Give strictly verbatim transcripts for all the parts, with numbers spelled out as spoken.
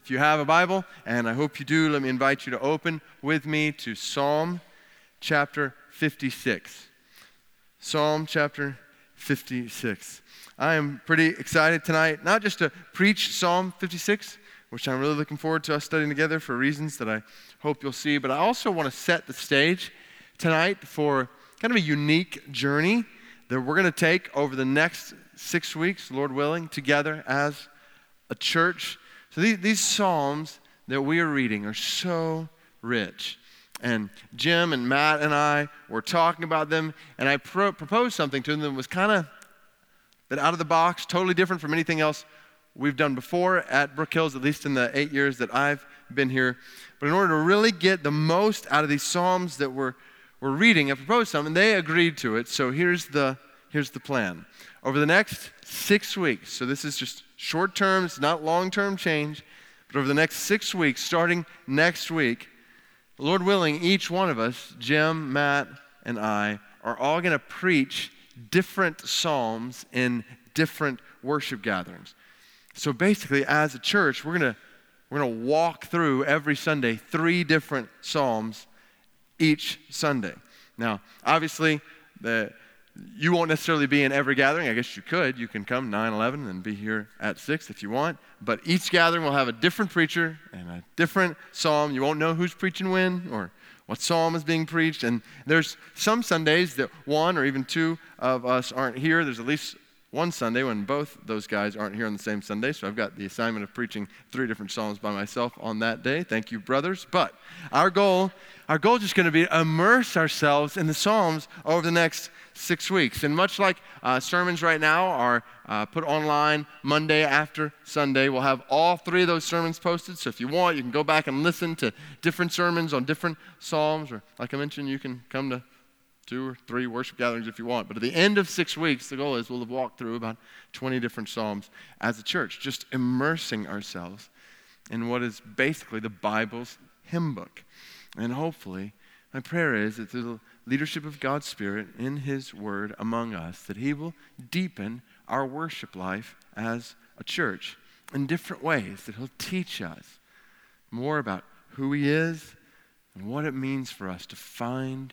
If you have a Bible, and I hope you do, let me invite you to open with me to Psalm chapter fifty-six. Psalm chapter fifty-six. I am pretty excited tonight, not just to preach Psalm fifty-six, which I'm really looking forward to us studying together for reasons that I hope you'll see, but I also want to set the stage tonight for kind of a unique journey that we're going to take over the next six weeks, Lord willing, together as a church. So these, these Psalms that we are reading are so rich. And Jim and Matt and I were talking about them, and I pro- proposed something to them that was kind of that out of the box, totally different from anything else we've done before at Brook Hills, at least in the eight years that I've been here. But in order to really get the most out of these Psalms that we're, we're reading, I proposed something, and they agreed to it. So here's the, here's the plan. Over the next six weeks, so this is just short term, it's not long-term change, but over the next six weeks, starting next week, Lord willing, each one of us, Jim, Matt, and I, are all going to preach different psalms in different worship gatherings. So basically, as a church, we're going to we're going to walk through every Sunday three different psalms each Sunday. Now, obviously, the you won't necessarily be in every gathering. I guess you could. You can come nine eleven and be here at six if you want. But each gathering will have a different preacher and a different psalm. You won't know who's preaching when or what psalm is being preached. And there's some Sundays that one or even two of us aren't here. There's at least one Sunday when both those guys aren't here on the same Sunday. So I've got the assignment of preaching three different psalms by myself on that day. Thank you, brothers. But our goal, our goal is just going to be to immerse ourselves in the Psalms over the next six weeks. And much like uh, sermons right now are uh, put online Monday after Sunday, we'll have all three of those sermons posted. So if you want, you can go back and listen to different sermons on different Psalms. Or like I mentioned, you can come to two or three worship gatherings if you want. But at the end of six weeks, the goal is we'll have walked through about twenty different Psalms as a church, just immersing ourselves in what is basically the Bible's hymn book. And hopefully, my prayer is that through the leadership of God's Spirit in His Word among us, that He will deepen our worship life as a church in different ways, that He'll teach us more about who He is and what it means for us to find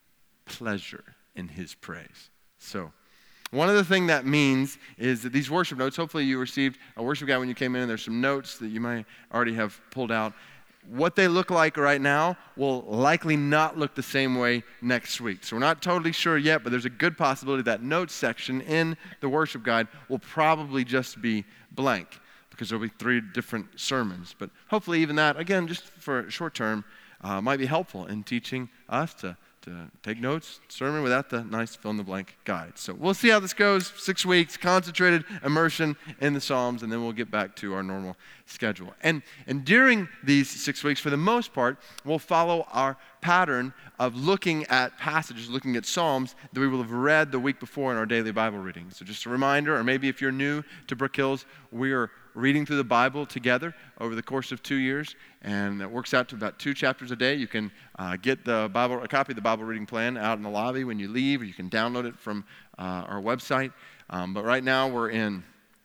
pleasure in His praise. So, one of the things that means is that these worship notes, hopefully you received a worship guide when you came in, and there's some notes that you might already have pulled out. What they look like right now will likely not look the same way next week. So we're not totally sure yet, but there's a good possibility that notes section in the worship guide will probably just be blank because there'll be three different sermons. But hopefully even that, again, just for short term, uh, might be helpful in teaching us to to take notes, sermon without the nice fill-in-the-blank guide. So we'll see how this goes. Six weeks, concentrated immersion in the Psalms, and then we'll get back to our normal schedule. And, and during these six weeks, for the most part, we'll follow our pattern of looking at passages, looking at Psalms that we will have read the week before in our daily Bible reading. So just a reminder, or maybe if you're new to Brook Hills, we are reading through the Bible together over the course of two years, and that works out to about two chapters a day. You can uh, get the Bible, a copy of the Bible reading plan out in the lobby when you leave, or you can download it from uh, our website. Um, but right now we're in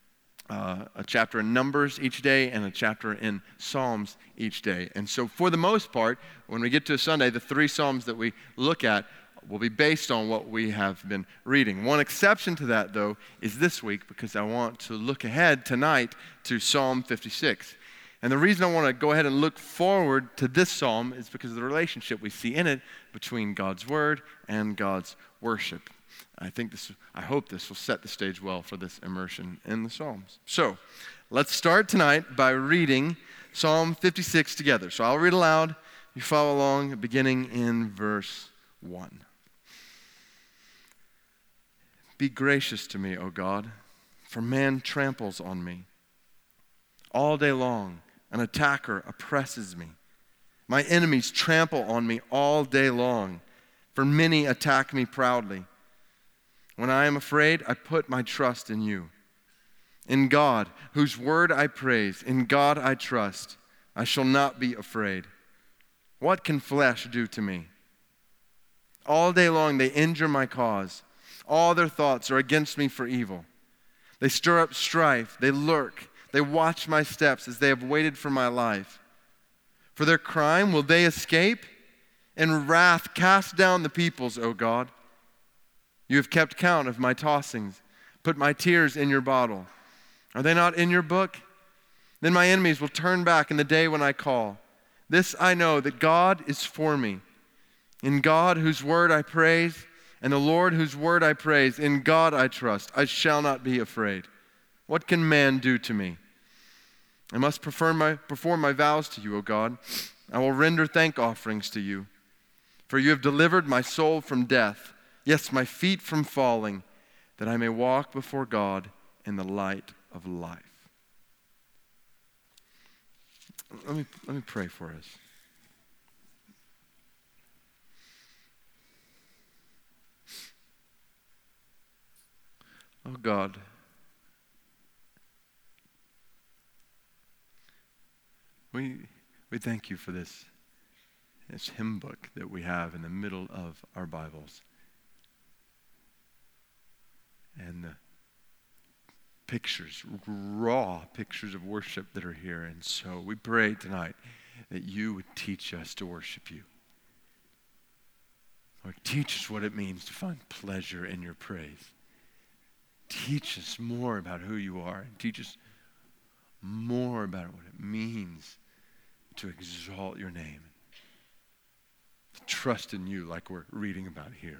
uh, a chapter in Numbers each day and a chapter in Psalms each day. And so for the most part, when we get to a Sunday, the three Psalms that we look at will be based on what we have been reading. One exception to that, though, is this week, because I want to look ahead tonight to Psalm fifty-six. And the reason I want to go ahead and look forward to this psalm is because of the relationship we see in it between God's Word and God's worship. I think this, I hope this will set the stage well for this immersion in the Psalms. So, let's start tonight by reading Psalm fifty-six together. So I'll read aloud. You follow along, beginning in verse one. Be gracious to me, O God, for man tramples on me. All day long, an attacker oppresses me. My enemies trample on me all day long, for many attack me proudly. When I am afraid, I put my trust in you. In God, whose word I praise, in God I trust, I shall not be afraid. What can flesh do to me? All day long they injure my cause. All their thoughts are against me for evil. They stir up strife, they lurk, They watch my steps as they have waited for my life. For their crime will they escape? In wrath cast down the peoples, O God. You have kept count of my tossings. Put my tears in your bottle. Are they not in your book? Then my enemies will turn back in the day when I call. This I know, that God is for me. In God whose word I praise, and the Lord whose word I praise, in God I trust. I shall not be afraid. What can man do to me? I must perform my, perform my vows to you, O God. I will render thank offerings to you. For you have delivered my soul from death, yes, my feet from falling, that I may walk before God in the light of life. Let me, let me pray for us. Oh God, we, we thank you for this, this hymn book that we have in the middle of our Bibles. And the pictures, raw pictures of worship that are here. And so we pray tonight that you would teach us to worship you. Lord, teach us what it means to find pleasure in your praise. Teach us more about who you are, and teach us more about what it means to exalt your name, to trust in you like we're reading about here.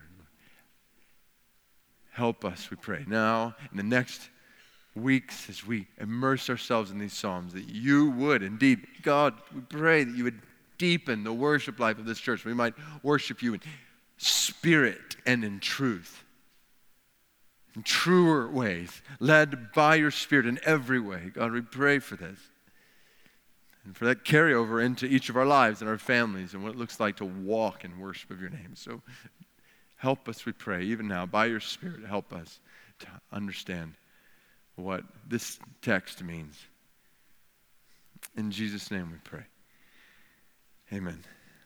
Help us, we pray, now in the next weeks as we immerse ourselves in these Psalms, that you would indeed, God, we pray that you would deepen the worship life of this church. We might worship you in spirit and in truth. In truer ways, led by your Spirit in every way. God, we pray for this. And for that carryover into each of our lives and our families and what it looks like to walk in worship of your name. So help us, we pray, even now, by your Spirit, help us to understand what this text means. In Jesus' name we pray. Amen.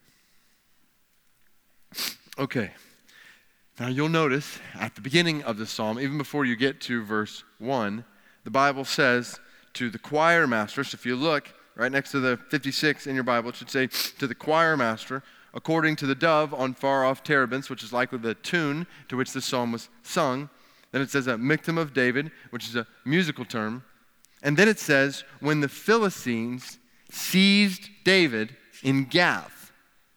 Okay. Now you'll notice at the beginning of the psalm, even before you get to verse one, the Bible says to the choir master, so if you look right next to the fifty-six in your Bible, it should say to the choir master, according to the dove on far-off terebinths, which is likely the tune to which the psalm was sung. Then it says a miktam of David, which is a musical term. And then it says, when the Philistines seized David in Gath.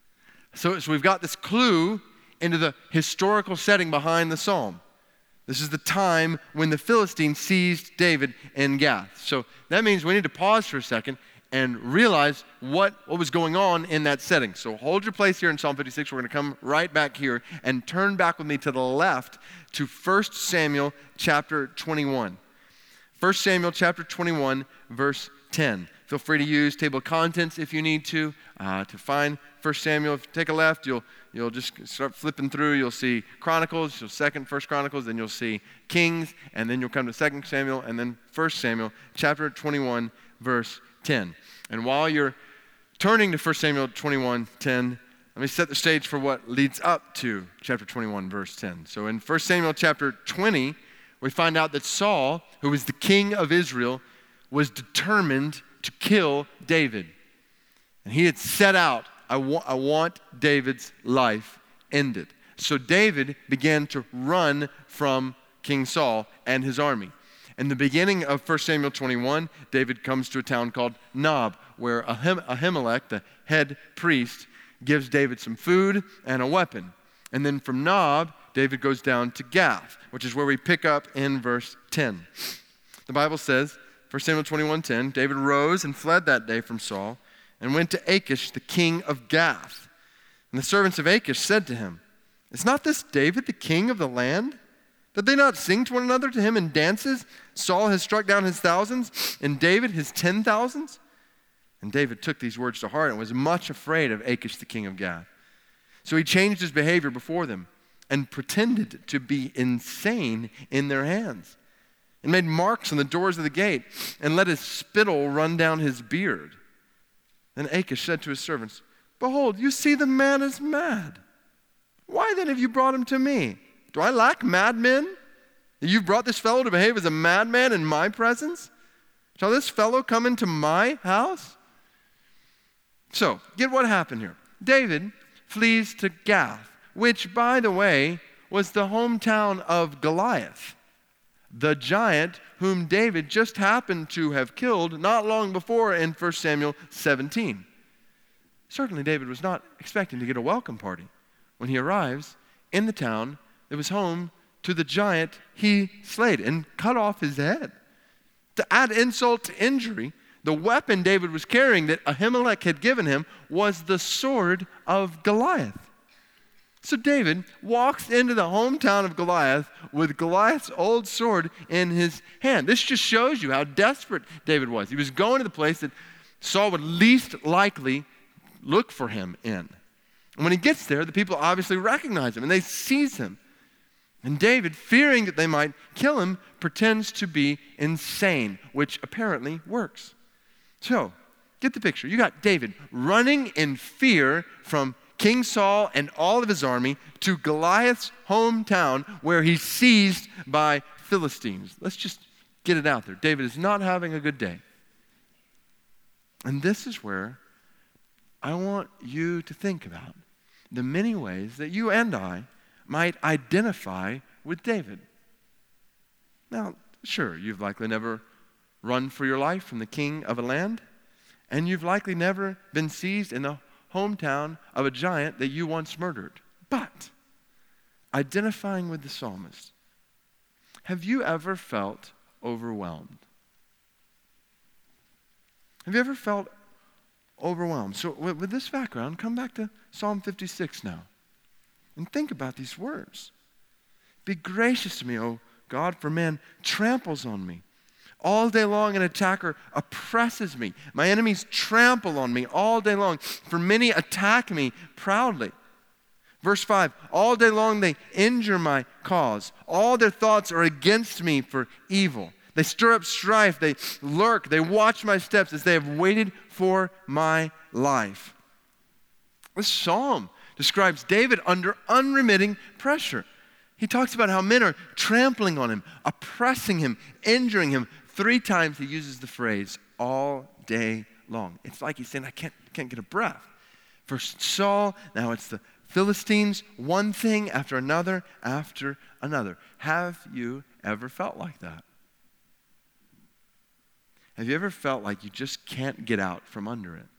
So, so we've got this clue into the historical setting behind the psalm. This is the time when the Philistines seized David in Gath. So that means we need to pause for a second and realize what, what was going on in that setting. So hold your place here in Psalm fifty-six. We're going to come right back here and turn back with me to the left to First Samuel chapter twenty-one. First Samuel chapter twenty-one, verse ten. Feel free to use table of contents if you need to, uh, to find First Samuel. If you take a left, you'll you'll just start flipping through. You'll see Chronicles, you'll second First Chronicles, then you'll see Kings, and then you'll come to Second Samuel, and then First Samuel, chapter twenty-one, verse ten. And while you're turning to First Samuel twenty-one, ten, let me set the stage for what leads up to chapter twenty-one, verse ten. So in First Samuel chapter twenty, we find out that Saul, who was the king of Israel, was determined to kill David. And he had set out, I, wa- I want David's life ended. So David began to run from King Saul and his army. In the beginning of First Samuel twenty-one, David comes to a town called Nob, where Ahim- Ahimelech, the head priest, gives David some food and a weapon. And then from Nob, David goes down to Gath, which is where we pick up in verse ten. The Bible says, First Samuel twenty-one ten, David rose and fled that day from Saul and went to Achish, the king of Gath. And the servants of Achish said to him, is not this David the king of the land? Did they not sing to one another to him in dances? Saul has struck down his thousands, and David his ten thousands? And David took these words to heart and was much afraid of Achish, the king of Gath. So he changed his behavior before them and pretended to be insane in their hands, and made marks on the doors of the gate, and let his spittle run down his beard. Then Achish said to his servants, behold, you see the man is mad. Why then have you brought him to me? Do I lack madmen? You've brought this fellow to behave as a madman in my presence? Shall this fellow come into my house? So, get what happened here. David flees to Gath, which, by the way, was the hometown of Goliath, the giant whom David just happened to have killed not long before in First Samuel seventeen. Certainly, David was not expecting to get a welcome party when he arrives in the town that was home to the giant he slayed and cut off his head. To add insult to injury, the weapon David was carrying that Ahimelech had given him was the sword of Goliath. So David walks into the hometown of Goliath with Goliath's old sword in his hand. This just shows you how desperate David was. He was going to the place that Saul would least likely look for him in. And when he gets there, the people obviously recognize him and they seize him. And David, fearing that they might kill him, pretends to be insane, which apparently works. So, get the picture. You got David running in fear from King Saul and all of his army to Goliath's hometown where he's seized by Philistines. Let's just get it out there. David is not having a good day. And this is where I want you to think about the many ways that you and I might identify with David. Now, sure, you've likely never run for your life from the king of a land, and you've likely never been seized in the hometown of a giant that you once murdered. But, identifying with the psalmist, have you ever felt overwhelmed? Have you ever felt overwhelmed? So with, with this background, come back to Psalm fifty-six now. And think about these words. Be gracious to me, O God, for man tramples on me. All day long an attacker oppresses me. My enemies trample on me all day long, for many attack me proudly. Verse five, all day long they injure my cause. All their thoughts are against me for evil. They stir up strife, they lurk, they watch my steps as they have waited for my life. This psalm describes David under unremitting pressure. He talks about how men are trampling on him, oppressing him, injuring him. Three times he uses the phrase, all day long. It's like he's saying, I can't, can't get a breath. First Saul, now it's the Philistines, one thing after another after another. Have you ever felt like that? Have you ever felt like you just can't get out from under it?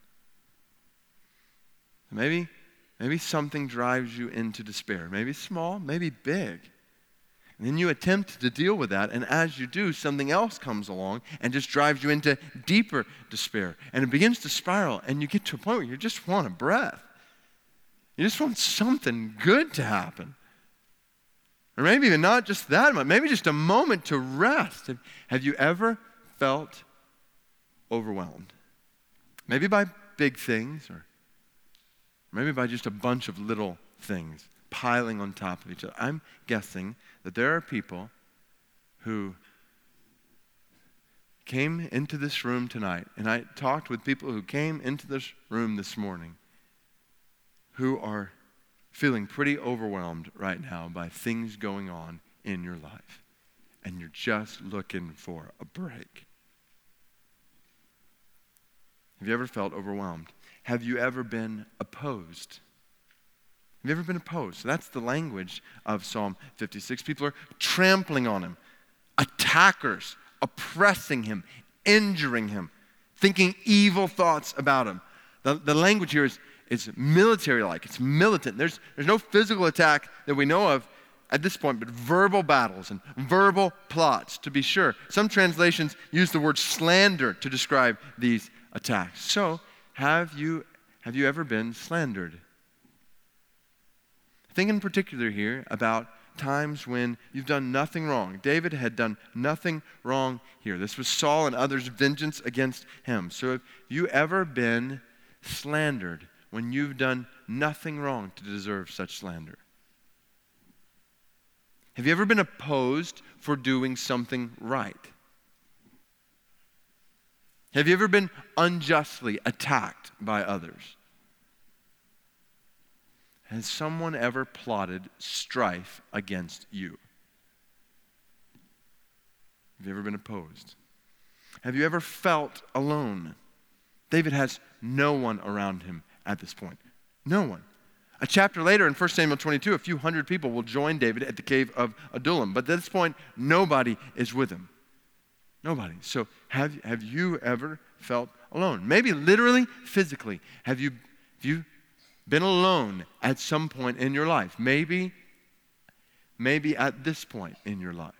Maybe Maybe something drives you into despair. Maybe small, maybe big. And then you attempt to deal with that, and as you do, something else comes along and just drives you into deeper despair. And it begins to spiral, and you get to a point where you just want a breath. You just want something good to happen. Or maybe even not just that, but maybe just a moment to rest. Have, have you ever felt overwhelmed? Maybe by big things, or maybe by just a bunch of little things piling on top of each other. I'm guessing that there are people who came into this room tonight, and I talked with people who came into this room this morning who are feeling pretty overwhelmed right now by things going on in your life, and you're just looking for a break. Have you ever felt overwhelmed? Have you ever been opposed? Have you ever been opposed? So that's the language of Psalm fifty-six. People are trampling on him, attackers, oppressing him, injuring him, thinking evil thoughts about him. The, the language here is, is military-like. It's militant. There's, there's no physical attack that we know of at this point, but verbal battles and verbal plots, to be sure. Some translations use the word slander to describe these attacks. So, Have you, have you ever been slandered? Think in particular here about times when you've done nothing wrong. David had done nothing wrong here. This was Saul and others' vengeance against him. So have you ever been slandered when you've done nothing wrong to deserve such slander? Have you ever been opposed for doing something right? Have you ever been unjustly attacked by others? Has someone ever plotted strife against you? Have you ever been opposed? Have you ever felt alone? David has no one around him at this point. No one. A chapter later in First Samuel twenty-two, a few hundred people will join David at the cave of Adullam. But at this point, nobody is with him. Nobody. So have, have you ever felt alone? Maybe literally, physically. Have you, have you been alone at some point in your life? Maybe, maybe at this point in your life.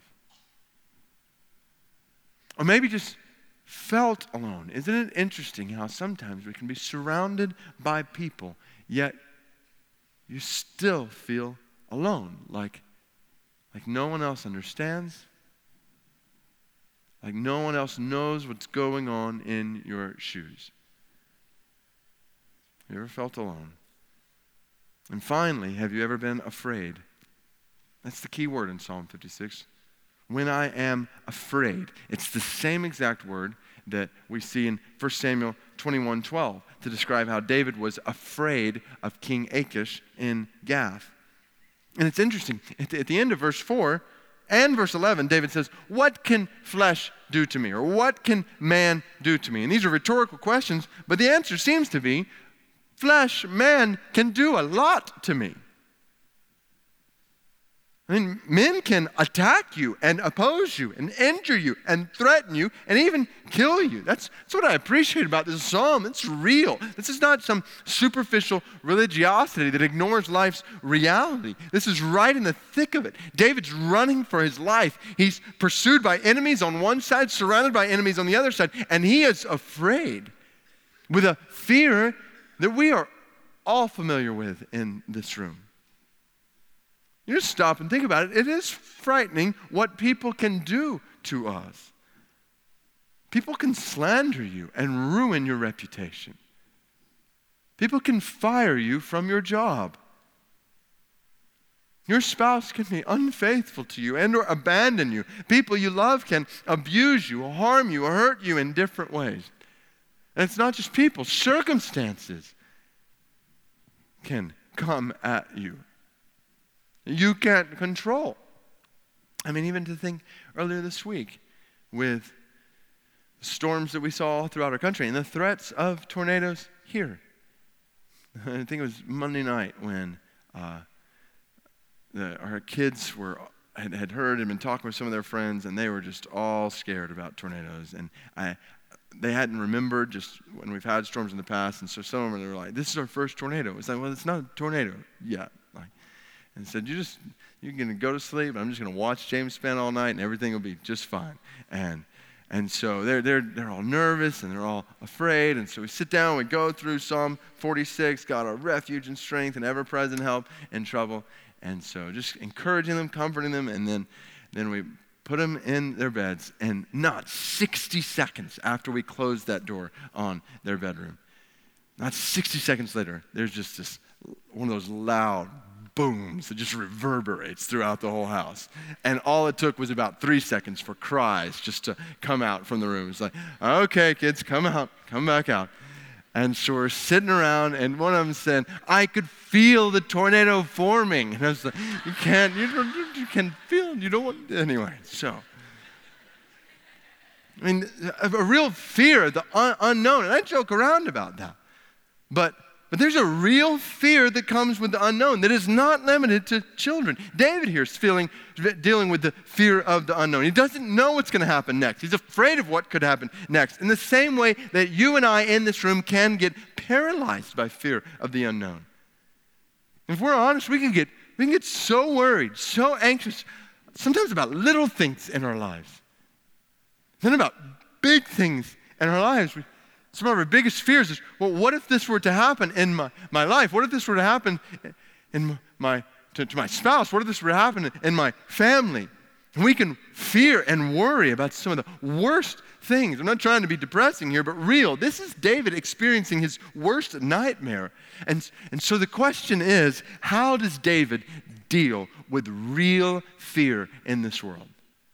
Or maybe just felt alone. Isn't it interesting how sometimes we can be surrounded by people, yet you still feel alone, like, like no one else understands, like no one else knows what's going on in your shoes. You ever felt alone? And finally, have you ever been afraid? That's the key word in Psalm fifty-six. When I am afraid. It's the same exact word that we see in First Samuel twenty-one twelve to describe how David was afraid of King Achish in Gath. And it's interesting. At the, at the end of verse four and verse eleven, David says, what can flesh do to me? Or what can man do to me? And these are rhetorical questions, but the answer seems to be, flesh, man can do a lot to me. I mean, men can attack you and oppose you and injure you and threaten you and even kill you. That's, that's what I appreciate about this psalm. It's real. This is not some superficial religiosity that ignores life's reality. This is right in the thick of it. David's running for his life. He's pursued by enemies on one side, surrounded by enemies on the other side, and he is afraid with a fear that we are all familiar with in this room. You just stop and think about it. It is frightening what people can do to us. People can slander you and ruin your reputation. People can fire you from your job. Your spouse can be unfaithful to you and or abandon you. People you love can abuse you, harm you, or hurt you in different ways. And it's not just people. Circumstances can come at you. You can't control. I mean, even to think earlier this week with the storms that we saw throughout our country and the threats of tornadoes here. I think it was Monday night when uh, the, our kids were had, had heard and been talking with some of their friends, and they were just all scared about tornadoes. And I, they hadn't remembered just when we've had storms in the past, and so some of them were like, "This is our first tornado." It's like, well, it's not a tornado yet. Like, and said, you just, you're going to go to sleep. I'm just going to watch James Spann all night, and everything will be just fine. And and so they're they're they're all nervous and they're all afraid. And so we sit down, we go through Psalm forty-six, God our refuge and strength and ever-present help in trouble. And so just encouraging them, comforting them, and then then we put them in their beds. And not sixty seconds after we closed that door on their bedroom, not sixty seconds later, there's just this one of those loud booms that just reverberates throughout the whole house. And all it took was about three seconds for cries just to come out from the room. It's like, okay, kids, come out, come back out. And so we're sitting around, and one of them said, I could feel the tornado forming. And I was like, you can't, you, don't, you can feel, you don't want, anyway, so. I mean, a, a real fear of the un- unknown, and I joke around about that. But But there's a real fear that comes with the unknown that is not limited to children. David here is feeling, dealing with the fear of the unknown. He doesn't know what's going to happen next. He's afraid of what could happen next. In the same way that you and I in this room can get paralyzed by fear of the unknown. If we're honest, we can get we can get so worried, so anxious, sometimes about little things in our lives. Then about big things in our lives. We, Some of our biggest fears is, well, what if this were to happen in my, my life? What if this were to happen in my to, to my spouse? What if this were to happen in my family? And we can fear and worry about some of the worst things. I'm not trying to be depressing here, but real. This is David experiencing his worst nightmare. And, and so the question is, how does David deal with real fear in this world?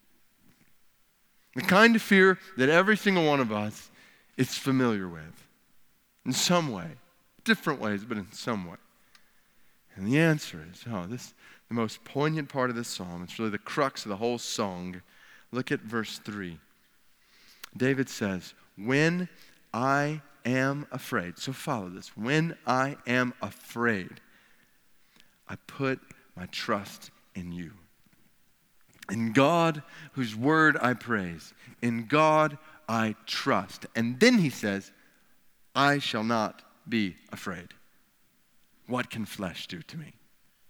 The kind of fear that every single one of us is familiar with in some way, different ways, but in some way. And the answer is, oh, this the most poignant part of this psalm. It's really the crux of the whole song. Look at verse three. David says, when I am afraid, so follow this, when I am afraid, I put my trust in you. In God, whose word I praise, in God I trust. And then he says, I shall not be afraid. What can flesh do to me?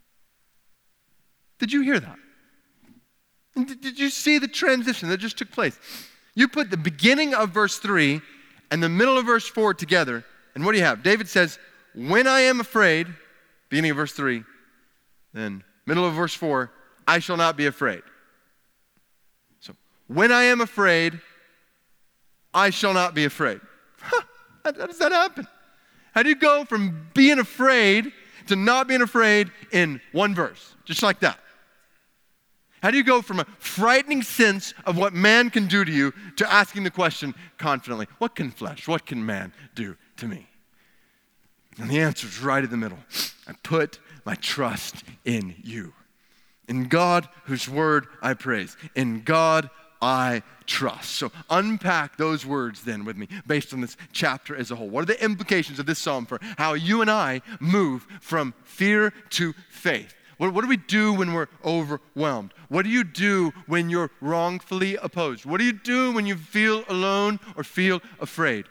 Did you hear that? Did you see the transition that just took place? You put the beginning of verse three and the middle of verse four together, and what do you have? David says, when I am afraid, beginning of verse three, then middle of verse four, I shall not be afraid. So, when I am afraid, I shall not be afraid. Huh, how, how does that happen? How do you go from being afraid to not being afraid in one verse? Just like that. How do you go from a frightening sense of what man can do to you to asking the question confidently, what can flesh, what can man do to me? And the answer is right in the middle. I put my trust in you. In God, whose word I praise. In God, I trust. So unpack those words then with me based on this chapter as a whole. What are the implications of this psalm for how you and I move from fear to faith? What, what do we do when we're overwhelmed? What do you do when you're wrongfully opposed? What do you do when you feel alone or feel afraid?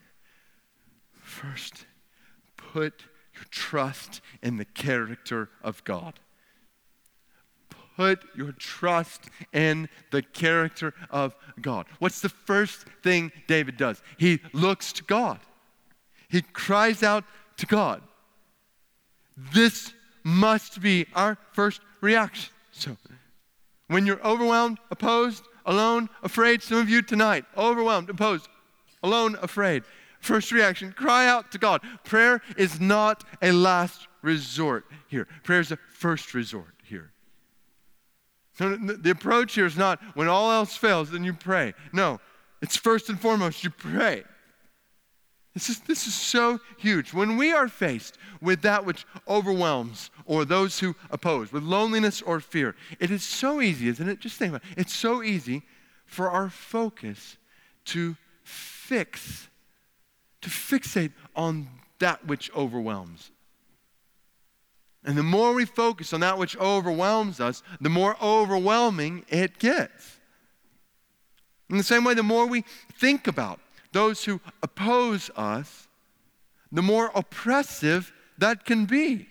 First, put your trust in the character of God. Put your trust in the character of God. What's the first thing David does? He looks to God. He cries out to God. This must be our first reaction. So, when you're overwhelmed, opposed, alone, afraid, some of you tonight, overwhelmed, opposed, alone, afraid. First reaction, cry out to God. Prayer is not a last resort here. Prayer is a first resort here. So the approach here is not when all else fails, then you pray. No, it's first and foremost, you pray. This is, this is so huge. When we are faced with that which overwhelms or those who oppose, with loneliness or fear, it is so easy, isn't it? Just think about it. It's so easy for our focus to fix, to fixate on that which overwhelms. And the more we focus on that which overwhelms us, the more overwhelming it gets. In the same way, the more we think about those who oppose us, the more oppressive that can be.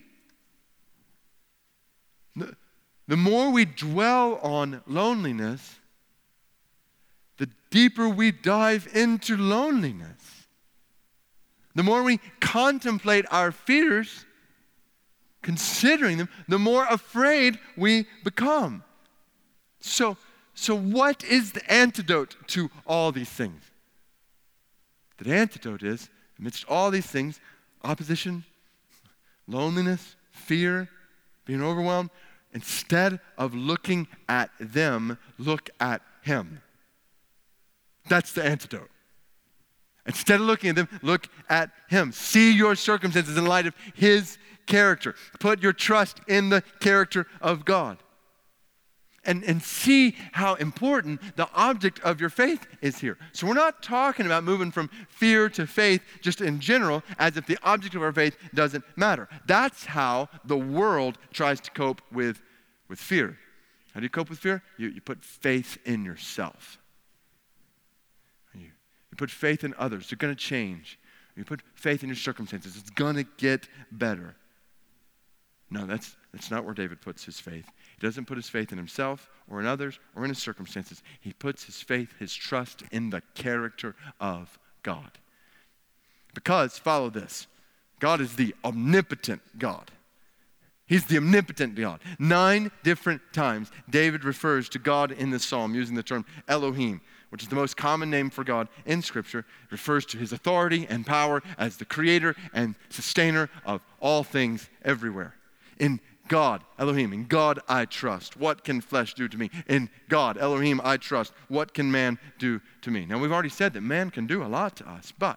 The, the more we dwell on loneliness, the deeper we dive into loneliness. The more we contemplate our fears, considering them, the more afraid we become. So, so what is the antidote to all these things? The antidote is, amidst all these things, opposition, loneliness, fear, being overwhelmed, instead of looking at them, look at Him. That's the antidote. Instead of looking at them, look at Him. See your circumstances in light of His character. Put your trust in the character of God. And, and see how important the object of your faith is here. So we're not talking about moving from fear to faith just in general, as if the object of our faith doesn't matter. That's how the world tries to cope with, with fear. How do you cope with fear? You, you put faith in yourself. You, you put faith in others. They're going to change. You put faith in your circumstances. It's going to get better. No, that's, that's not where David puts his faith. He doesn't put his faith in himself or in others or in his circumstances. He puts his faith, his trust in the character of God. Because, follow this, God is the omnipotent God. He's the omnipotent God. Nine different times David refers to God in this psalm using the term Elohim, which is the most common name for God in Scripture. It refers to his authority and power as the creator and sustainer of all things everywhere. In God, Elohim, in God I trust. What can flesh do to me? In God, Elohim, I trust. What can man do to me? Now, we've already said that man can do a lot to us, but,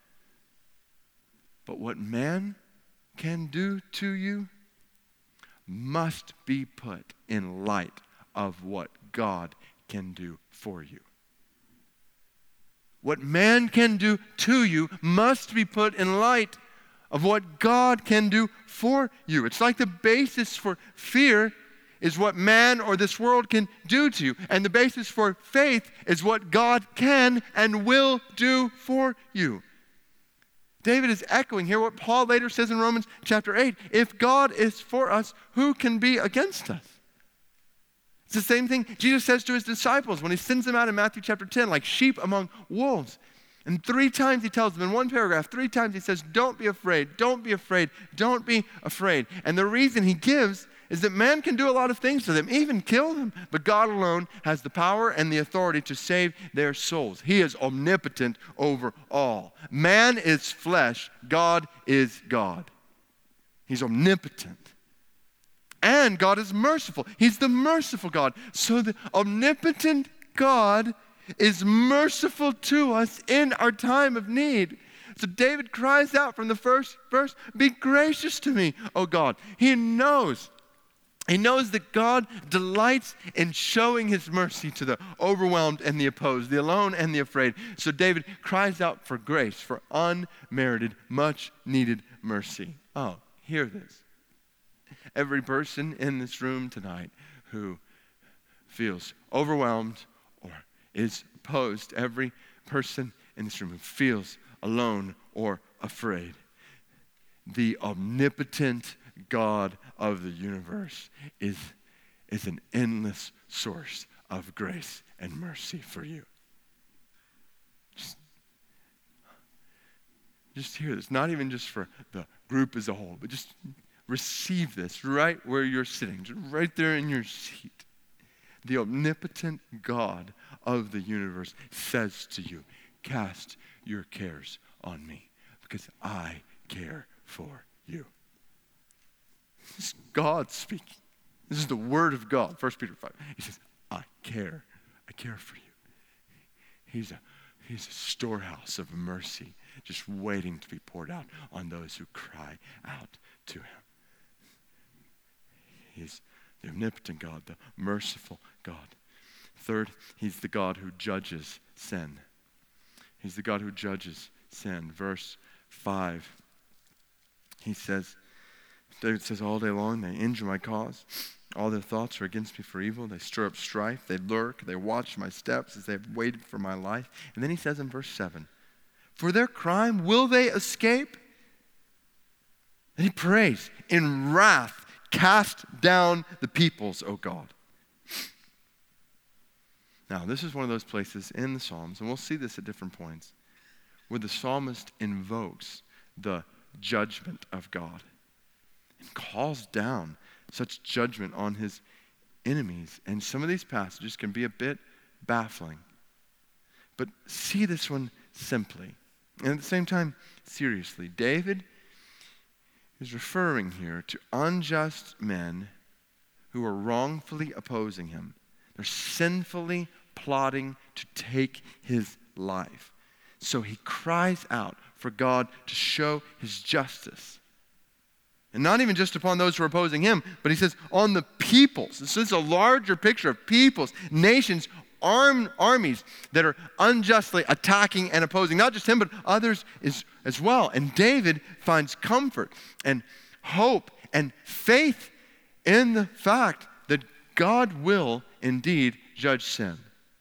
but what man can do to you must be put in light of what God can do for you. what man can do to you must be put in light of what God can do for you. It's like the basis for fear is what man or this world can do to you. And the basis for faith is what God can and will do for you. David is echoing here what Paul later says in Romans chapter eight. If God is for us, who can be against us? It's the same thing Jesus says to his disciples when he sends them out in Matthew chapter ten, like sheep among wolves. And three times he tells them in one paragraph, three times he says, don't be afraid, don't be afraid, don't be afraid. And the reason he gives is that man can do a lot of things to them, even kill them. But God alone has the power and the authority to save their souls. He is omnipotent over all. Man is flesh, God is God. He's omnipotent. And God is merciful. He's the merciful God. So the omnipotent God is merciful to us in our time of need. So David cries out from the first verse, be gracious to me, O God. He knows, he knows that God delights in showing his mercy to the overwhelmed and the opposed, the alone and the afraid. So David cries out for grace, for unmerited, much needed mercy. Oh, hear this. Every person in this room tonight who feels overwhelmed or is opposed, every person in this room who feels alone or afraid, the omnipotent God of the universe is, is an endless source of grace and mercy for you. Just, just hear this, not even just for the group as a whole, but just receive this right where you're sitting, just right there in your seat. The omnipotent God of the universe says to you, cast your cares on me because I care for you. This is God speaking. This is the word of God, First Peter five. He says, I care. I care for you. He's a, he's a storehouse of mercy just waiting to be poured out on those who cry out to him. He's the omnipotent God, the merciful God. Third, he's the God who judges sin. He's the God who judges sin. Verse five, he says, David says, all day long they injure my cause. All their thoughts are against me for evil. They stir up strife. They lurk. They watch my steps as they have waited for my life. And then he says in verse seven, for their crime will they escape? And he prays, in wrath, cast down the peoples, O God. Now, this is one of those places in the Psalms, and we'll see this at different points, where the psalmist invokes the judgment of God and calls down such judgment on his enemies. And some of these passages can be a bit baffling. But see this one simply, and at the same time, seriously. David is referring here to unjust men who are wrongfully opposing him. They're sinfully plotting to take his life. So he cries out for God to show his justice. And not even just upon those who are opposing him, but he says on the peoples. This is a larger picture of peoples, nations, armed armies that are unjustly attacking and opposing not just him, but others as, as well. And David finds comfort and hope and faith in the fact that God will indeed judge sin.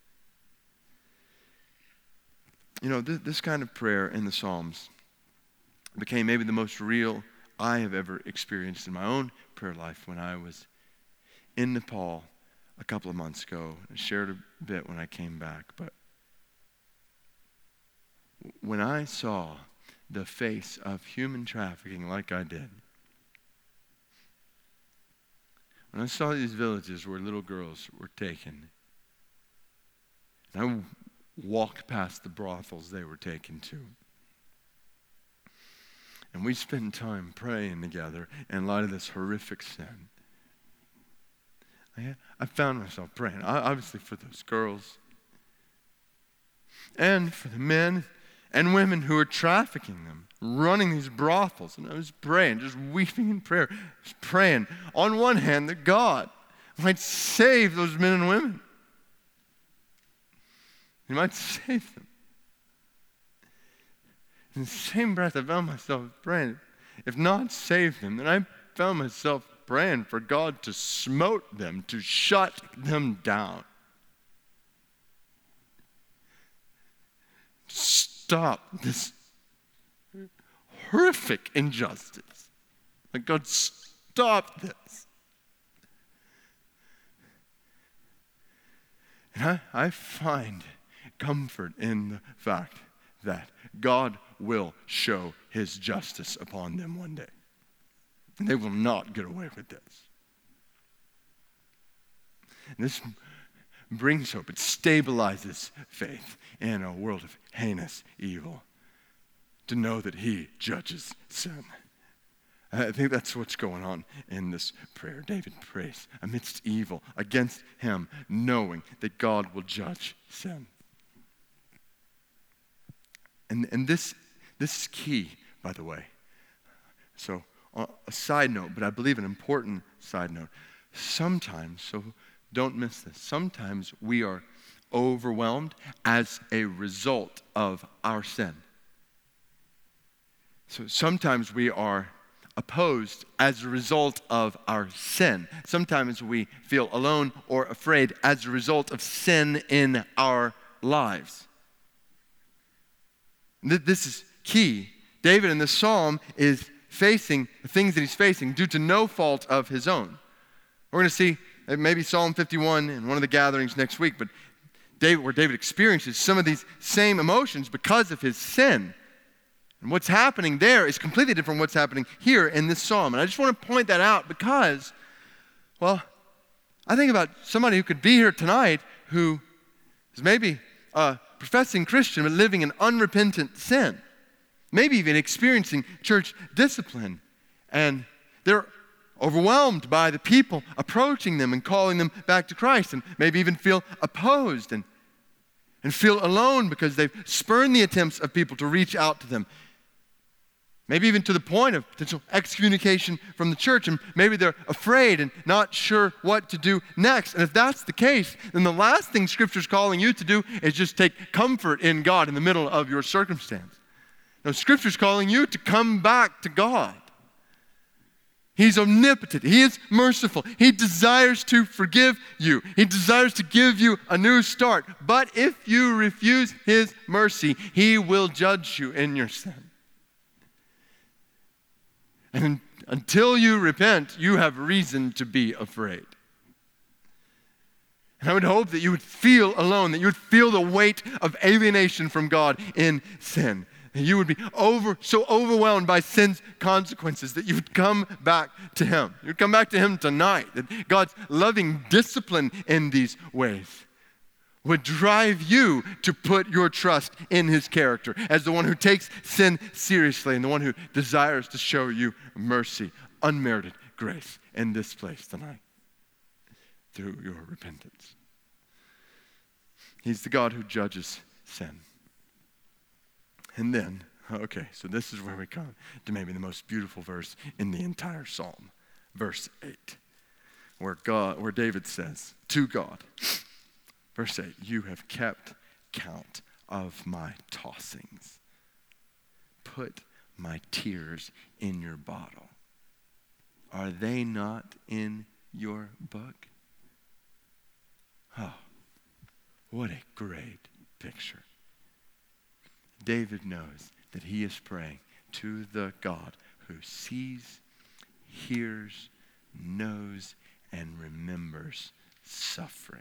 You know, th- this kind of prayer in the Psalms became maybe the most real I have ever experienced in my own prayer life when I was in Nepal a couple of months ago. I shared a bit when I came back, but when I saw the face of human trafficking like I did, when I saw these villages where little girls were taken, and I walked past the brothels they were taken to, and we spent time praying together in light of this horrific sin, I, I found myself praying, obviously for those girls and for the men and women who are trafficking them, running these brothels. And I was praying, just weeping in prayer, just praying on one hand that God might save those men and women. He might save them. In the same breath, I found myself praying, if not save them, then I found myself praying for God to smote them, to shut them down. Stop this horrific injustice. Like, God, stop this. And I, I find comfort in the fact that God will show his justice upon them one day. And they will not get away with this. And this brings hope. It stabilizes faith in a world of heinous evil, to know that he judges sin. I think that's what's going on in this prayer. David prays amidst evil against him, knowing that God will judge sin. And, and this, this is key, by the way. So, uh, a side note, but I believe an important side note. Sometimes, so don't miss this, sometimes we are overwhelmed as a result of our sin. So sometimes we are opposed as a result of our sin. Sometimes we feel alone or afraid as a result of sin in our lives. This is key. David in the psalm is facing the things that he's facing due to no fault of his own. We're going to see maybe Psalm fifty-one in one of the gatherings next week, but David, where David experiences some of these same emotions because of his sin. And what's happening there is completely different from what's happening here in this psalm. And I just want to point that out because, well, I think about somebody who could be here tonight who is maybe a professing Christian but living in unrepentant sin. Maybe even experiencing church discipline. And they're overwhelmed by the people approaching them and calling them back to Christ, and maybe even feel opposed and, and feel alone because they've spurned the attempts of people to reach out to them. Maybe even to the point of potential excommunication from the church, and maybe they're afraid and not sure what to do next. And if that's the case, then the last thing Scripture's calling you to do is just take comfort in God in the middle of your circumstance. No, Scripture's calling you to come back to God. He's omnipotent. He is merciful. He desires to forgive you. He desires to give you a new start. But if you refuse his mercy, he will judge you in your sin. And until you repent, you have reason to be afraid. And I would hope that you would feel alone, that you would feel the weight of alienation from God in sin. That you would be over so overwhelmed by sin's consequences that you would come back to him. You would come back to him tonight. That God's loving discipline in these ways would drive you to put your trust in his character as the one who takes sin seriously and the one who desires to show you mercy, unmerited grace in this place tonight through your repentance. He's the God who judges sin. And then, okay, so this is where we come to maybe the most beautiful verse in the entire psalm, verse eight, where God, where David says to God, verse eight, you have kept count of my tossings. Put my tears in your bottle. Are they not in your book? Oh, what a great picture. David knows that he is praying to the God who sees, hears, knows, and remembers suffering.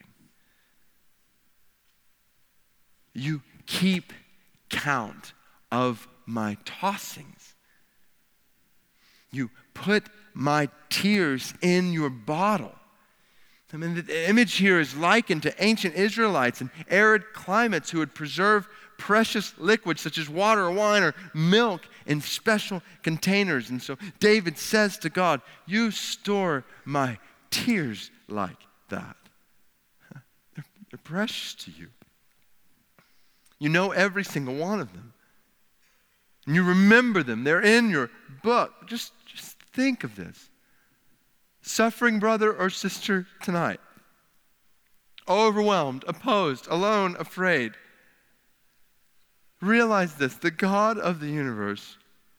You keep count of my tossings. You put my tears in your bottle. I mean, the image here is likened to ancient Israelites in arid climates who would preserve precious liquids such as water or wine or milk in special containers. And so David says to God, you store my tears like that. They're, they're precious to you. You know every single one of them. And you remember them. They're in your book. Just, just think of this. Suffering brother or sister tonight. Overwhelmed, opposed, alone, afraid. Realize this, the God of the universe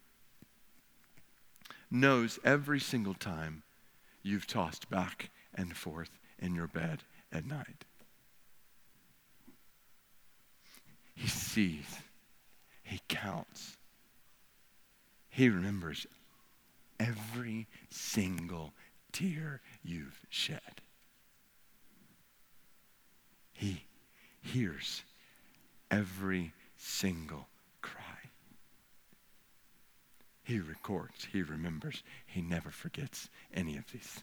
knows every single time you've tossed back and forth in your bed at night. He sees. He counts. He remembers every single tear you've shed. He hears every single cry. He records, he remembers, he never forgets any of these things.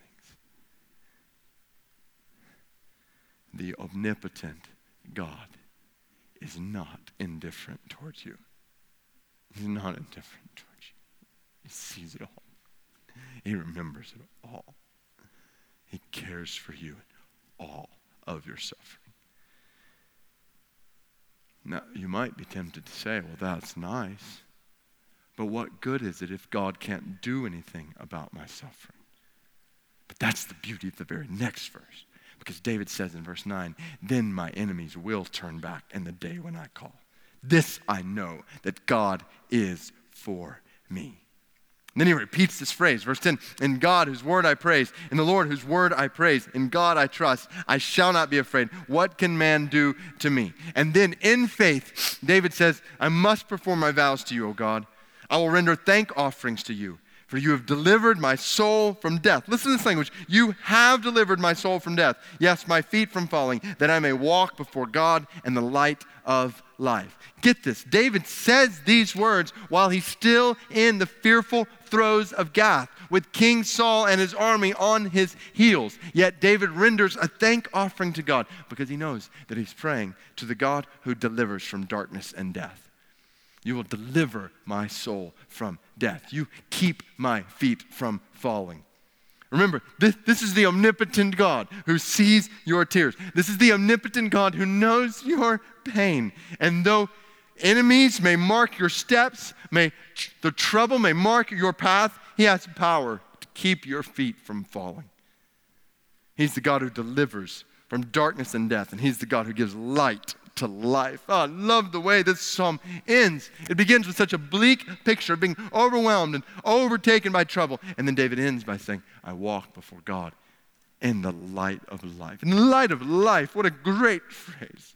The omnipotent God is not indifferent towards you. He's not indifferent towards you. He sees it all. He remembers it all. He cares for you in all of your suffering. Now, you might be tempted to say, well, that's nice. But what good is it if God can't do anything about my suffering? But that's the beauty of the very next verse. Because David says in verse nine, then my enemies will turn back in the day when I call. This I know, that God is for me. And then he repeats this phrase, verse ten, in God whose word I praise, in the Lord whose word I praise, in God I trust, I shall not be afraid. What can man do to me? And then in faith, David says, I must perform my vows to you, O God. I will render thank offerings to you, for you have delivered my soul from death. Listen to this language. You have delivered my soul from death. Yes, my feet from falling, that I may walk before God in the light of life. Get this. David says these words while he's still in the fearful throes of Gath, with King Saul and his army on his heels. Yet David renders a thank offering to God because he knows that he's praying to the God who delivers from darkness and death. You will deliver my soul from death. You keep my feet from falling. Remember, this, this is the omnipotent God who sees your tears. This is the omnipotent God who knows your pain. And though enemies may mark your steps, may the trouble may mark your path, he has power to keep your feet from falling. He's the God who delivers from darkness and death, and he's the God who gives light to life. Oh, I love the way this psalm ends. It begins with such a bleak picture of being overwhelmed and overtaken by trouble. And then David ends by saying, I walk before God in the light of life. In the light of life, what a great phrase.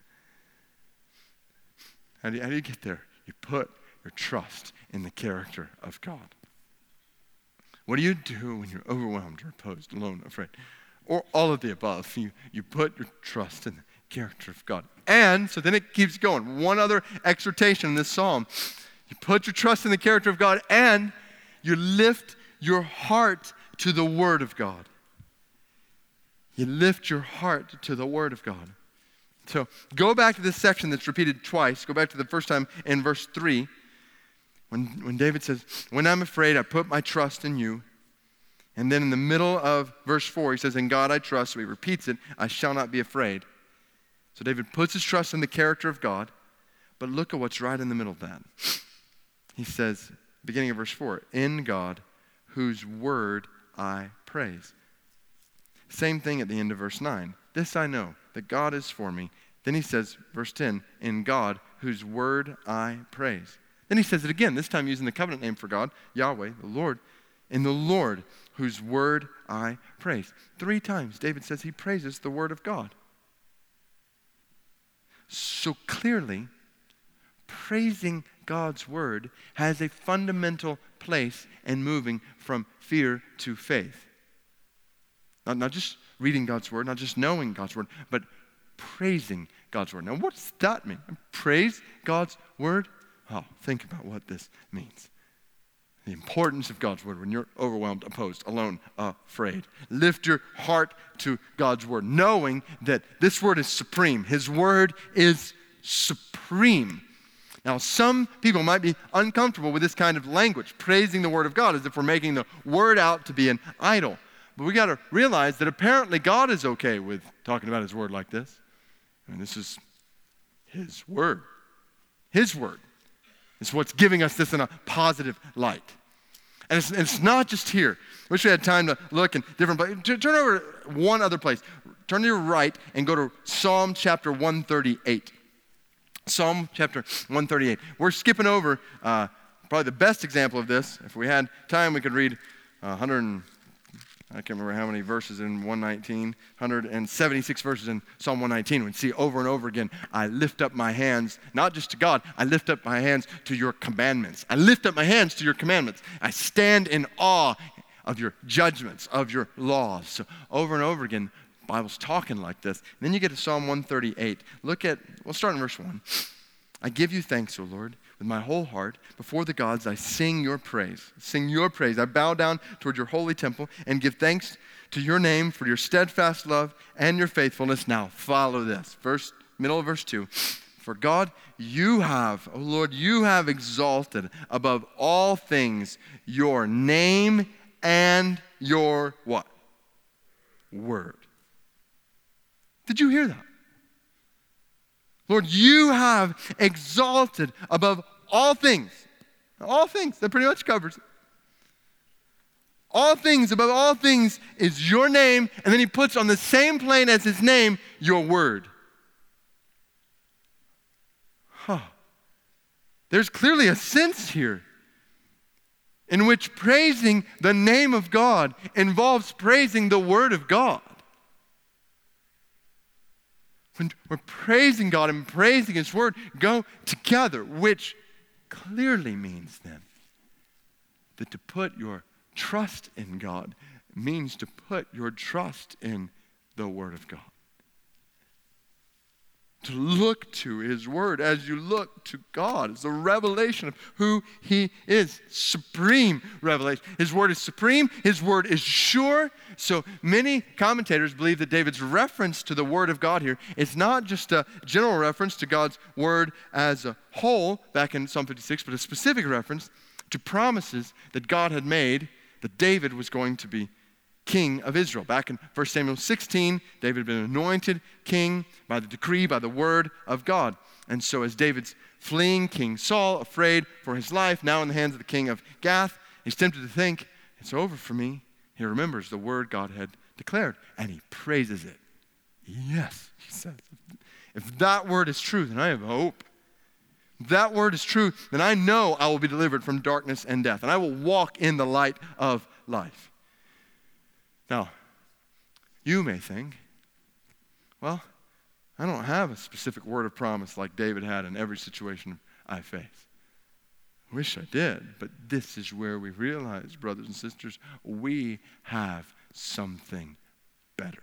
How do you, how do you get there? You put your trust in the character of God. What do you do when you're overwhelmed or opposed, alone, afraid? Or all of the above. You, you put your trust in the character of God. And so then it keeps going. One other exhortation in this psalm. You put your trust in the character of God and you lift your heart to the word of God. You lift your heart to the word of God. So go back to this section that's repeated twice. Go back to the first time in verse three. When, when David says, when I'm afraid, I put my trust in you. And then in the middle of verse four, he says, in God I trust. So he repeats it, I shall not be afraid. So David puts his trust in the character of God, but look at what's right in the middle of that. He says, beginning of verse four, in God, whose word I praise. Same thing at the end of verse nine. This I know, that God is for me. Then he says, verse ten, in God, whose word I praise. Then he says it again, this time using the covenant name for God, Yahweh, the Lord. In the Lord, whose word I praise. Three times David says he praises the word of God. So clearly, praising God's word has a fundamental place in moving from fear to faith. Not, not just reading God's word, not just knowing God's word, but praising God's word. Now, what does that mean? Praise God's word? Oh, think about what this means. The importance of God's word when you're overwhelmed, opposed, alone, afraid. Lift your heart to God's word, knowing that this word is supreme. His word is supreme. Now, some people might be uncomfortable with this kind of language, praising the word of God as if we're making the word out to be an idol. But we got to realize that apparently God is okay with talking about his word like this. And this is his word. His word. It's what's giving us this in a positive light. And it's, it's not just here. I wish we had time to look in different places. Turn over one other place. Turn to your right and go to Psalm chapter one thirty-eight. Psalm chapter one thirty-eight. We're skipping over uh, probably the best example of this. If we had time, we could read uh, one hundred, and, I can't remember how many verses in one nineteen, one hundred seventy-six verses in Psalm one nineteen. We'd see over and over again, I lift up my hands, not just to God, I lift up my hands to your commandments. I lift up my hands to your commandments. I stand in awe of your judgments, of your laws. So over and over again, the Bible's talking like this. And then you get to Psalm one thirty-eight. Look at, we'll start in verse one. I give you thanks, O Lord, with my whole heart. Before the gods, I sing your praise. Sing your praise. I bow down toward your holy temple and give thanks to your name for your steadfast love and your faithfulness. Now follow this. Verse, middle of verse two. For God, you have, O Lord, you have exalted above all things your name and your what? Word. Did you hear that? Lord, you have exalted above all things. All things. That pretty much covers it. All things, above all things is your name, and then he puts on the same plane as his name, your word. Huh. There's clearly a sense here in which praising the name of God involves praising the word of God. When we're praising God and praising his word go together, which clearly means then that to put your trust in God means to put your trust in the word of God. To look to his word as you look to God. It's a revelation of who he is. Supreme revelation. His word is supreme. His word is sure. So many commentators believe that David's reference to the word of God here is not just a general reference to God's word as a whole back in Psalm fifty-six, but a specific reference to promises that God had made that David was going to be king of Israel. Back in First Samuel sixteen, David had been anointed king by the decree, by the word of God. And so as David's fleeing King Saul, afraid for his life, now in the hands of the king of Gath, he's tempted to think, it's over for me. He remembers the word God had declared, and he praises it. Yes, he says, if that word is true, then I have hope. If that word is true, then I know I will be delivered from darkness and death, and I will walk in the light of life. Now, you may think, well, I don't have a specific word of promise like David had in every situation I face. I wish I did, but this is where we realize, brothers and sisters, we have something better.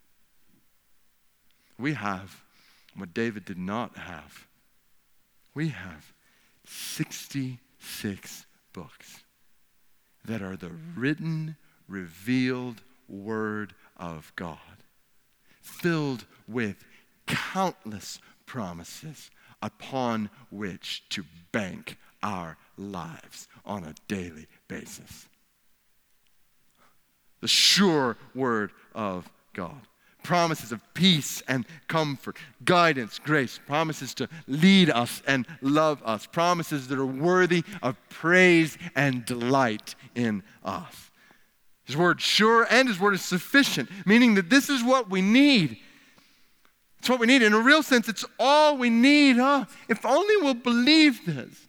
We have what David did not have. We have sixty-six books that are the written, revealed word of God, filled with countless promises upon which to bank our lives on a daily basis. The sure word of God. Promises of peace and comfort, guidance, grace, promises to lead us and love us, promises that are worthy of praise and delight in us. His word sure and his word is sufficient, meaning that this is what we need. It's what we need. In a real sense, it's all we need. Huh? If only we'll believe this.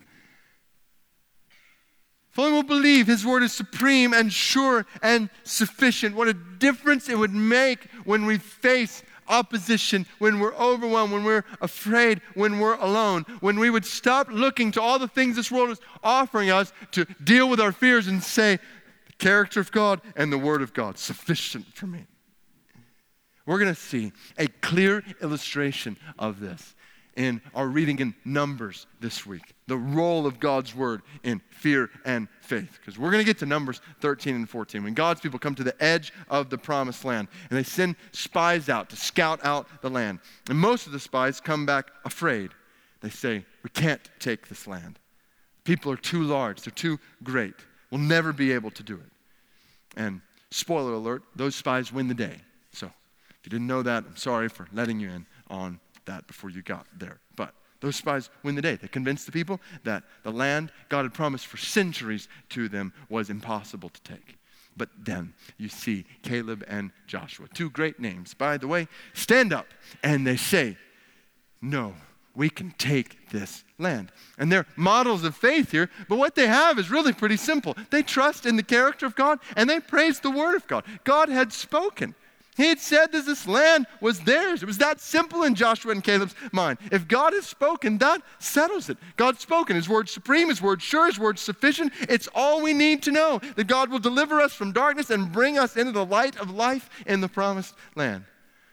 If only we'll believe his word is supreme and sure and sufficient. What a difference it would make when we face opposition, when we're overwhelmed, when we're afraid, when we're alone, when we would stop looking to all the things this world is offering us to deal with our fears and say, the character of God and the word of God, sufficient for me. We're going to see a clear illustration of this in our reading in Numbers this week. The role of God's word in fear and faith. Because we're going to get to Numbers thirteen and fourteen. When God's people come to the edge of the promised land and they send spies out to scout out the land. And most of the spies come back afraid. They say, we can't take this land. People are too large. They're too great. We'll never be able to do it. And spoiler alert, those spies win the day. So if you didn't know that, I'm sorry for letting you in on that before you got there. But those spies win the day. They convinced the people that the land God had promised for centuries to them was impossible to take. But then you see Caleb and Joshua, two great names, by the way, stand up and they say, no, we can take this land. And they're models of faith here, but what they have is really pretty simple. They trust in the character of God, and they praise the word of God. God had spoken. He had said that this land was theirs. It was that simple in Joshua and Caleb's mind. If God has spoken, that settles it. God's spoken. His word's supreme. His word's sure. His word's sufficient. It's all we need to know, that God will deliver us from darkness and bring us into the light of life in the promised land.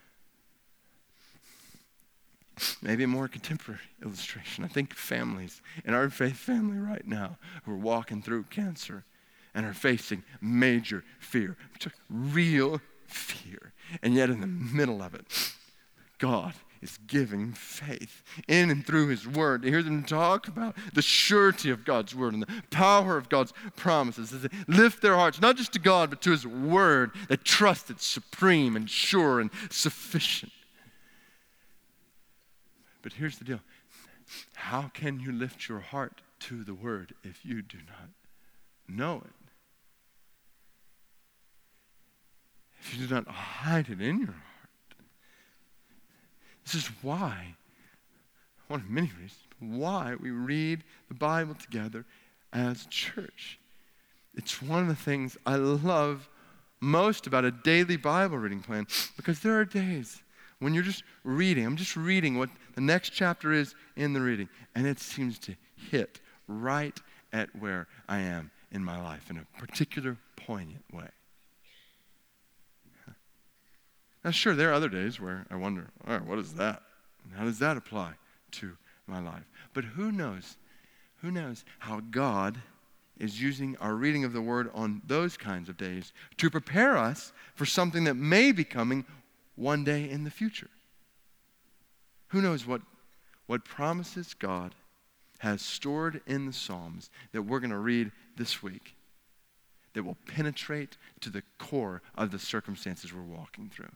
Maybe a more contemporary illustration. I think families in our faith family right now who are walking through cancer and are facing major fear, real fear. And yet in the middle of it, God is giving faith in and through his word. To hear them talk about the surety of God's word and the power of God's promises as they lift their hearts, not just to God, but to his word. They trust it's supreme and sure and sufficient. But here's the deal. How can you lift your heart to the word if you do not know it? If you do not hide it in your heart. This is why, one of many reasons, why we read the Bible together as a church. It's one of the things I love most about a daily Bible reading plan, because there are days when you're just reading, I'm just reading what the next chapter is in the reading, and it seems to hit right at where I am in my life in a particular poignant way. Now, sure, there are other days where I wonder, all right, what is that? And how does that apply to my life? But who knows? Who knows how God is using our reading of the word on those kinds of days to prepare us for something that may be coming one day in the future. Who knows what, what promises God has stored in the Psalms that we're going to read this week that will penetrate to the core of the circumstances we're walking through.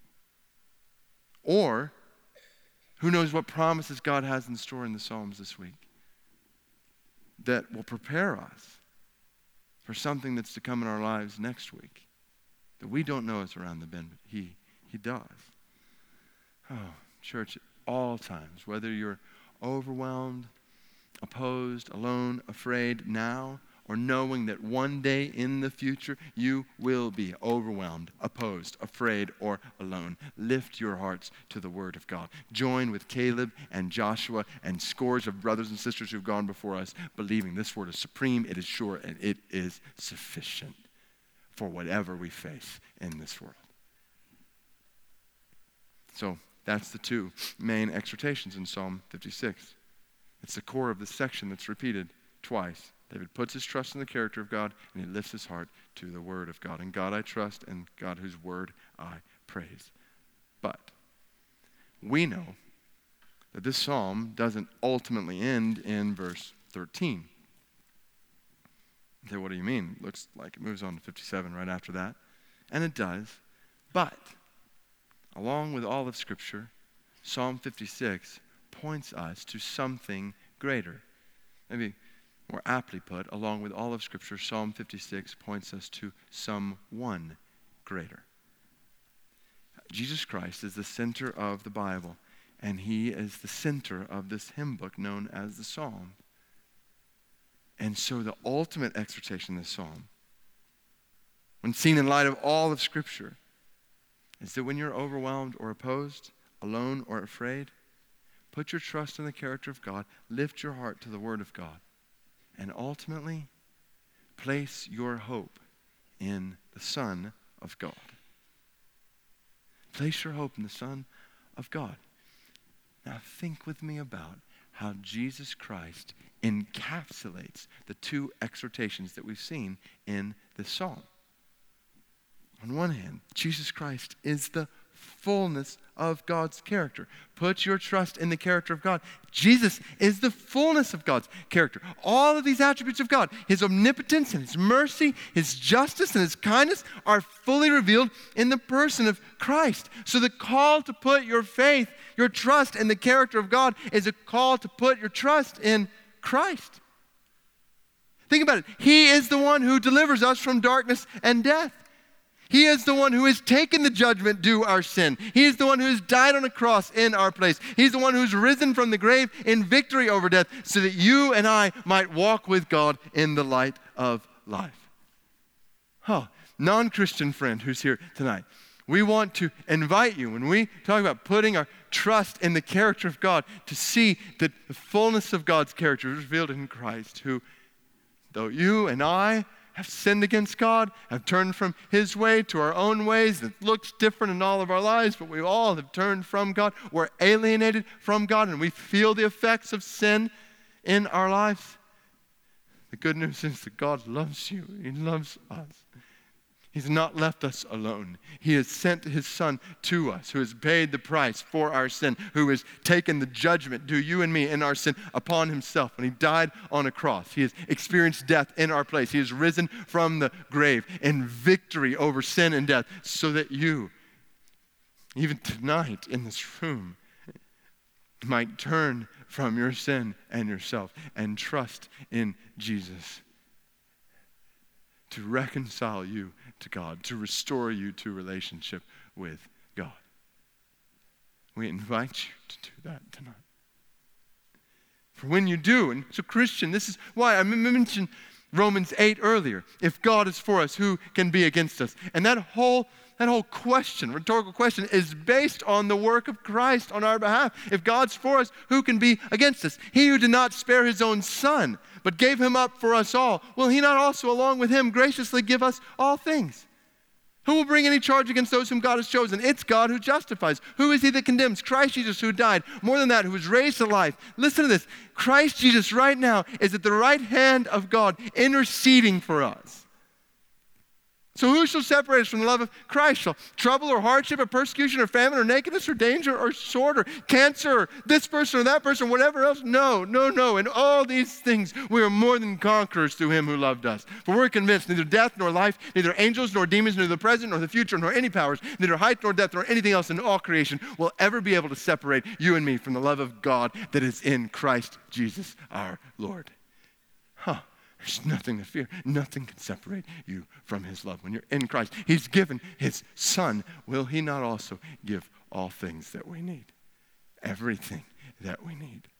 Or, who knows what promises God has in store in the Psalms this week that will prepare us for something that's to come in our lives next week that we don't know is around the bend, but He, He does. Oh, church, at all times, whether you're overwhelmed, opposed, alone, afraid now, or knowing that one day in the future you will be overwhelmed, opposed, afraid, or alone. Lift your hearts to the word of God. Join with Caleb and Joshua and scores of brothers and sisters who've gone before us, believing this word is supreme, it is sure, and it is sufficient for whatever we face in this world. So that's the two main exhortations in Psalm fifty-six. It's the core of this section that's repeated twice. David puts his trust in the character of God, and he lifts his heart to the word of God. And God I trust, and God whose word I praise. But we know that this psalm doesn't ultimately end in verse thirteen. Okay, what do you mean? Looks like it moves on to fifty-seven right after that. And it does. But along with all of Scripture, Psalm fifty-six points us to something greater. Maybe more aptly put, along with all of Scripture, Psalm fifty-six points us to someone greater. Jesus Christ is the center of the Bible, and he is the center of this hymn book known as the Psalm. And so the ultimate exhortation in this psalm, when seen in light of all of Scripture, is that when you're overwhelmed or opposed, alone or afraid, put your trust in the character of God, lift your heart to the word of God, and ultimately, place your hope in the Son of God. Place your hope in the Son of God. Now think with me about how Jesus Christ encapsulates the two exhortations that we've seen in this psalm. On one hand, Jesus Christ is the fullness of God's character. Put your trust in the character of God. Jesus is the fullness of God's character. All of these attributes of God, his omnipotence and his mercy, his justice and his kindness are fully revealed in the person of Christ. So the call to put your faith, your trust in the character of God is a call to put your trust in Christ. Think about it. He is the one who delivers us from darkness and death. He is the one who has taken the judgment due our sin. He is the one who has died on a cross in our place. He's the one who's risen from the grave in victory over death so that you and I might walk with God in the light of life. Oh, non-Christian friend who's here tonight, we want to invite you, when we talk about putting our trust in the character of God, to see that the fullness of God's character is revealed in Christ, who, though you and I have sinned against God, have turned from his way to our own ways that looks different in all of our lives, but we all have turned from God. We're alienated from God, and we feel the effects of sin in our lives. The good news is that God loves you. He loves us. He's not left us alone. He has sent his Son to us, who has paid the price for our sin, who has taken the judgment due you and me in our sin upon himself. When he died on a cross, he has experienced death in our place. He has risen from the grave in victory over sin and death, so that you, even tonight in this room, might turn from your sin and yourself and trust in Jesus to reconcile you to God, to restore you to relationship with God. We invite you to do that tonight. For when you do, and so Christian, this is why I mentioned Romans eight earlier. If God is for us, who can be against us? And that whole That whole question, rhetorical question, is based on the work of Christ on our behalf. If God's for us, who can be against us? He who did not spare his own Son, but gave him up for us all, will he not also along with him graciously give us all things? Who will bring any charge against those whom God has chosen? It's God who justifies. Who is he that condemns? Christ Jesus, who died. More than that, who was raised to life. Listen to this. Christ Jesus right now is at the right hand of God, interceding for us. So who shall separate us from the love of Christ? Shall trouble or hardship or persecution or famine or nakedness or danger or sword or cancer or this person or that person or whatever else? No, no, no. In all these things we are more than conquerors through him who loved us. For we're convinced neither death nor life, neither angels nor demons, neither the present nor the future, nor any powers, neither height nor depth nor anything else in all creation will ever be able to separate you and me from the love of God that is in Christ Jesus our Lord. Huh. There's nothing to fear. Nothing can separate you from his love. When you're in Christ, he's given his Son. Will he not also give all things that we need? Everything that we need.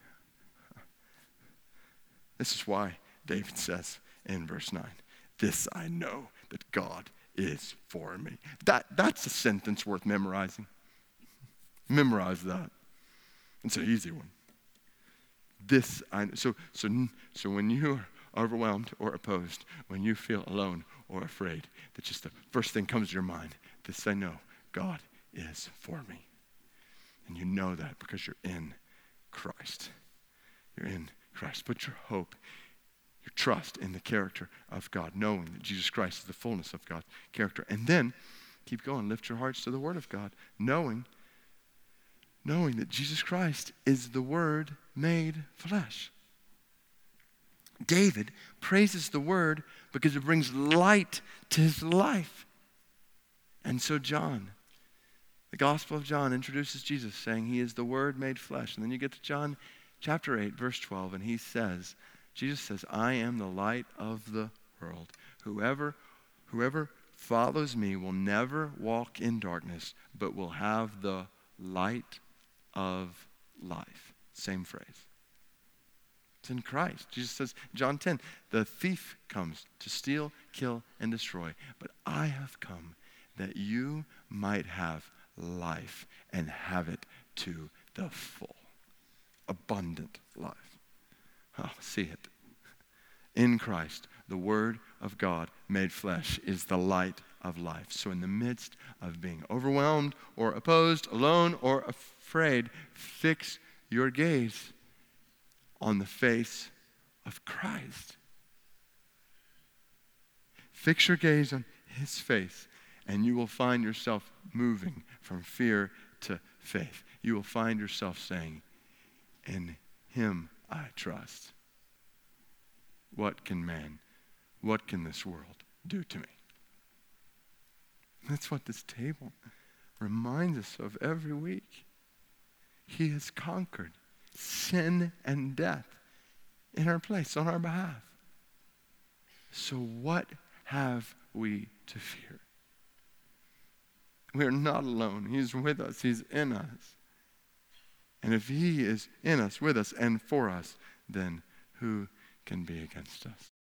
This is why David says in verse nine, this I know that God is for me. That, that's a sentence worth memorizing. Memorize that. It's an easy one. This I know. So, so, so when you're overwhelmed or opposed, when you feel alone or afraid, that just the first thing comes to your mind, this I know, God is for me. And you know that because you're in Christ. You're in Christ. Put your hope, your trust in the character of God, knowing that Jesus Christ is the fullness of God's character. And then keep going. Lift your hearts to the Word of God, knowing, knowing that Jesus Christ is the Word made flesh. David praises the Word because it brings light to his life. And so John, the Gospel of John, introduces Jesus saying he is the Word made flesh. And then you get to John chapter eight, verse twelve, and he says, Jesus says, I am the light of the world. Whoever, whoever follows me will never walk in darkness, but will have the light of life. Same phrase. It's in Christ. Jesus says, John ten, the thief comes to steal, kill, and destroy. But I have come that you might have life and have it to the full. Abundant life. Oh, see it. In Christ, the Word of God made flesh is the light of life. So in the midst of being overwhelmed or opposed, alone or afraid, fix your gaze on the face of Christ. Fix your gaze on his face, and you will find yourself moving from fear to faith. You will find yourself saying, in him I trust. What can man, what can this world do to me? That's what this table reminds us of every week. He has conquered sin and death in our place, on our behalf. So what have we to fear? We are not alone. He's with us. He's in us. And if he is in us, with us, and for us, then who can be against us?